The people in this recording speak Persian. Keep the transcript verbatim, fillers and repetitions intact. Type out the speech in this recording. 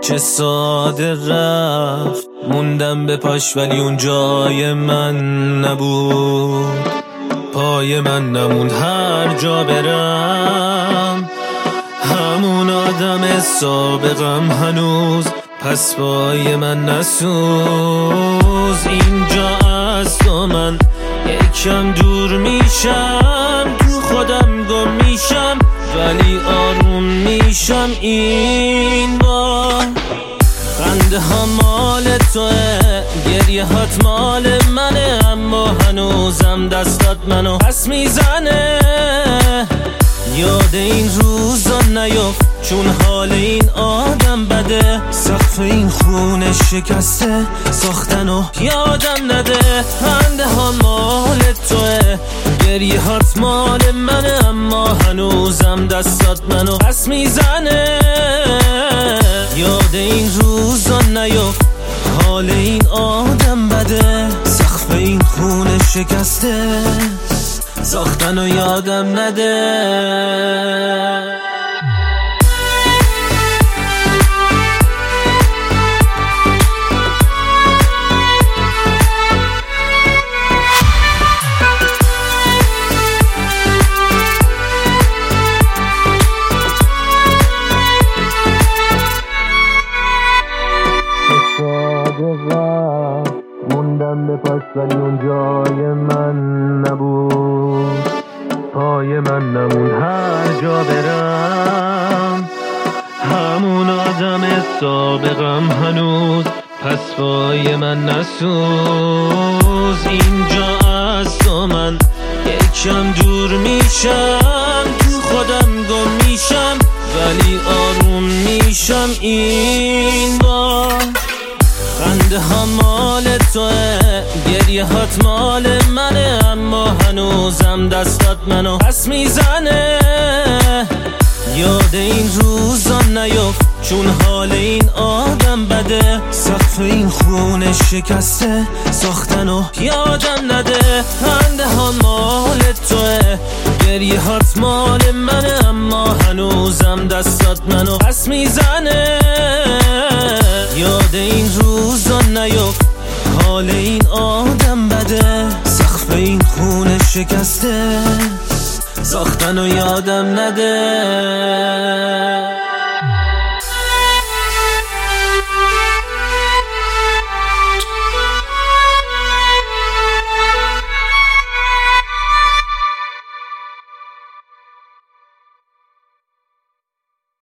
چه ساده رفت، موندم به پاش ولی اون جای من نبود. پای من نموند هر جا برم، همون آدم سابقم هنوز پس پای من نسوز. اینجا از تو من یکم دور میشم، تو خودم گم میشم ولی آروم میشم. این بار خنده ها مال توه، گریه هات مال منه، اما هنوزم دستات منو پس میزنه. یاد این روزا نیفت چون حال این آدم بده، سقف این خونه شکسته ساختنو یادم نده. خنده ها مال توه، گریه هات مال منه، اما هنوزم دستات منو پس میزنه. یاد این روزا نیفت حال این آدم بده، سقف این خونه شکسته ساختنو یادم نده. موندم به پاش ولی اون جای من نبود. پای من نمون هر جا برم، همون آدم سابقم هنوز پس پای من نسوز. اینجا از تو من یکم دور میشم، تو خودم گم میشم ولی آروم میشم. این بار خنده ها مال توه، گریه هات مال منه، اما هنوزم دستات منو پس میزنه. یاد این روزا نیفت چون حال این آدم بده، سقف این خونه شکسته ساختنو یادم نده. خنده ها مال توه، گریه هات مال منه، اما هنوزم دستات منو پس میزنه. یاد این روزا نیفت حال این آدم بده، سقف این خونه شکسته ساختنو یادم نده.